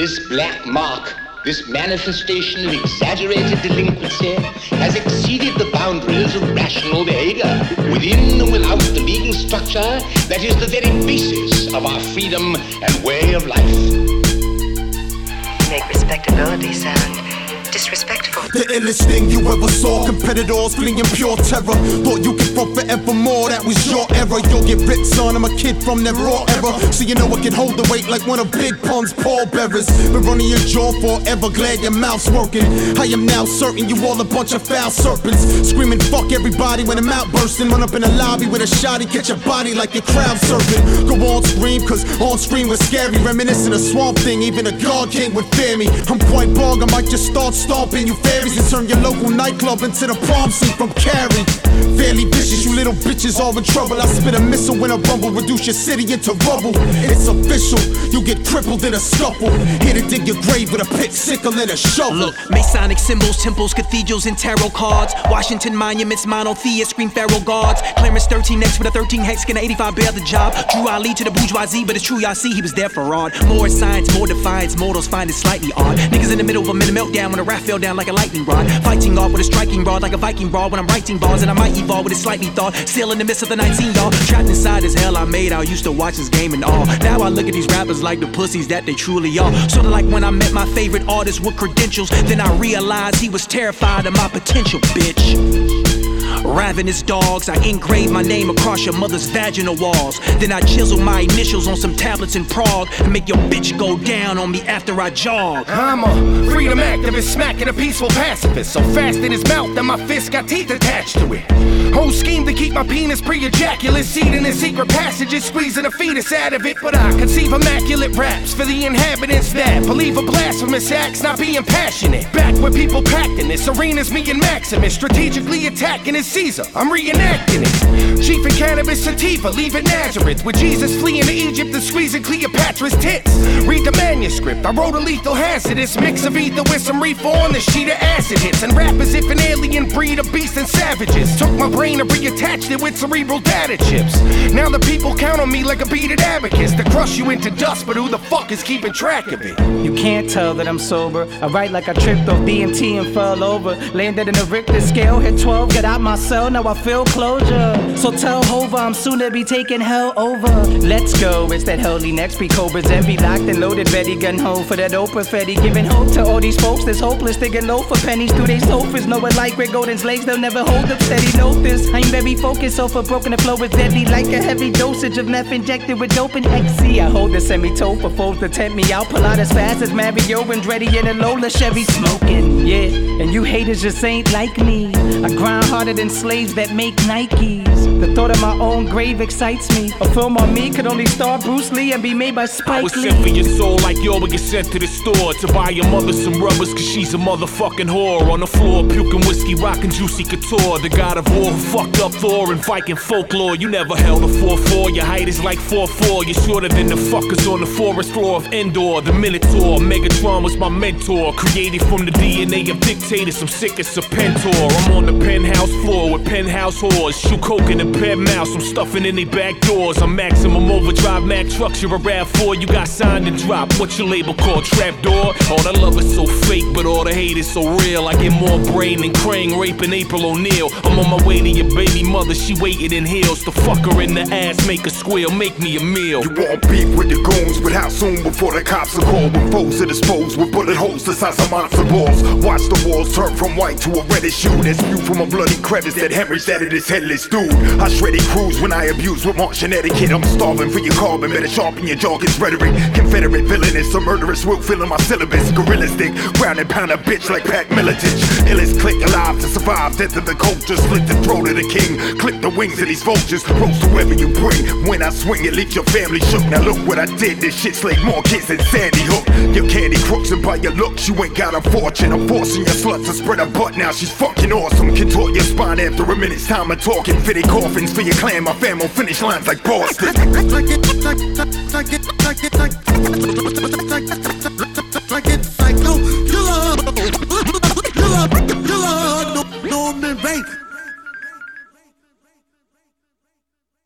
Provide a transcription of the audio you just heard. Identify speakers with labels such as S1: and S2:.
S1: This black mark, this manifestation of exaggerated delinquency has exceeded the boundaries of rational behavior within and without the legal structure that is the very basis of our freedom and way of life.
S2: Make respectability sound disrespectful.
S3: The illest thing you ever saw, competitors fleeing pure terror. Thought you could front forevermore, that was your error. You'll get ripped, son, I'm a kid from that raw era. So you know I can hold the weight like one of Big Pun's pallbearers. Been running your jaw forever, glad your mouth's working. I am now certain you all a bunch of foul serpents. Screaming fuck everybody when I'm out bursting. Run up in the lobby with a shotty, catch your body like your crowd surfing. Go on scream, cause on screen was scary. Reminiscent of Swamp Thing, even a god king would fear me. I'm quite bog, I might just start stomping you fairies and turn your local nightclub into the prom scene from Cary. Fairly vicious, you little bitches all in trouble. I spit a missile when I rumble, reduce your city into rubble. It's official, you get crippled in a scuffle. Here to dig your grave with a pick, sickle, and a shovel.
S4: Look, Masonic symbols, temples, cathedrals, and tarot cards. Washington monuments, monotheists, scream pharaoh guards. Clarence 13X with a 13 hex, can 85 bear the job. Drew Ali to the bourgeoisie, but it's true, y'all see he was there for odd. More science, more defiance, mortals find it slightly odd. Niggas in the middle of a minute meltdown when a raft fell down like a lightning rod. Fighting off with a striking rod like a Viking rod when I'm writing bars, and I might evolve with a slightly thought. Still in the midst of the 19, y'all. Trapped inside this hell I made, I used to watch this game and all. Now I look at these rappers like the pussies that they truly are. Sorta like when I met my favorite artist with credentials. Then I realized he was terrified of my potential, bitch. Ravenous dogs, I engrave my name across your mother's vaginal walls. Then I chisel my initials on some tablets in Prague and make your bitch go down on me after I jog.
S5: I'm a freedom activist, smacking a peaceful pacifist. So fast in his mouth that my fist got teeth attached to it. Whole scheme to keep my penis pre-ejaculate, seeding in secret passages, squeezing a fetus out of it. But I conceive immaculate raps for the inhabitants that believe a blasphemous acts, not being passionate. Back where people packed in this arena's me and Maximus, strategically attacking his Caesar, I'm reenacting it. Chief in cannabis sativa, leaving Nazareth, with Jesus fleeing to Egypt and squeezing Cleopatra's tits. Read the manuscript, I wrote a lethal hazardous mix of ether with some reefer on the sheet of acid hits. And rap as if an alien breed of beasts and savages. Took my brain and reattached it with cerebral data chips. Now the people count on me like a beaded abacus to crush you into dust, but who the fuck is keeping track of it?
S6: You can't tell that I'm sober. I write like I tripped off DMT and fell over. Landed in a Richter scale, hit 12, get out my cell, now I feel closure. So tell Hova I'm soon to be taking hell over. Let's go, it's that holy next be cobras and be locked and loaded, ready gun home for that Oprah Fetty. Giving hope to all these folks that's hopeless, digging low for pennies through they sofas. Knowing like Greg Golden's legs, they'll never hold up steady. Note this, I'm very focused, so for broken the flow is deadly. Like a heavy dosage of meth injected with dope and XC. I hold the semi-toe for foes to tempt me out. Pull out as fast as Mario Andretti in a Lola Chevy smoking. Yeah, and you haters just ain't like me. I grind harder than slaves that make Nikes. The thought of my own grave excites me. A film on me could only star Bruce Lee and be made by Spike Lee.
S7: I was sent for your soul like yo would get sent to the store to buy your mother some rubbers cause she's a motherfucking whore. On the floor puking whiskey, rocking Juicy Couture. The god of war who fucked up Thor and Viking folklore. You never held a 4'4", your height is like 4'4". You're shorter than the fuckers on the forest floor of Endor. The Minotaur, Megatron was my mentor. Created from the DNA of dictators, I'm sick as a pentor. I'm on the penthouse floor with penthouse whores. Shoot coke in the pen mouse, I'm stuffing in they back doors. I'm maximum overdrive, Mac trucks, you're a RAV4. You got signed and dropped, what's your label called? Trapdoor? Oh, that love is so fake, but all the hate is so real. I get more brain than Crane raping April O'Neil. I'm on my way to your baby mother, she waiting in heels. To fuck her in the ass, make her squeal, make me a meal.
S8: You want beef with the goons, but how soon before the cops are called? When foes are disposed with bullet holes the size of monster balls. Watch the walls turn from white to a reddish hue. That's spewed from a bloody crevice that hemorrhage that it is headless dude. I shredded crews when I abuse with Martian etiquette. I'm starving for your carbon, better sharpen your jargon's rhetoric. Confederate villainous, a murderous will fill in my syllabus. Gorilla stick, ground and pound a bitch like Pat Miletich. Illest click alive to survive, death of the culture. Slit the throat of the king, clip the wings of these vultures. Roast whoever you bring, when I swing it leave your family shook. Now look what I did, this shit slayed more kids than Sandy Hook. Your candy crooks and by your looks you ain't got a fortune. I'm forcing your sluts to spread her butt, now she's fucking awesome. Contort your spine after a minute's time of talking. Fitted coffins for your clan, my fam will finish lines like Boston.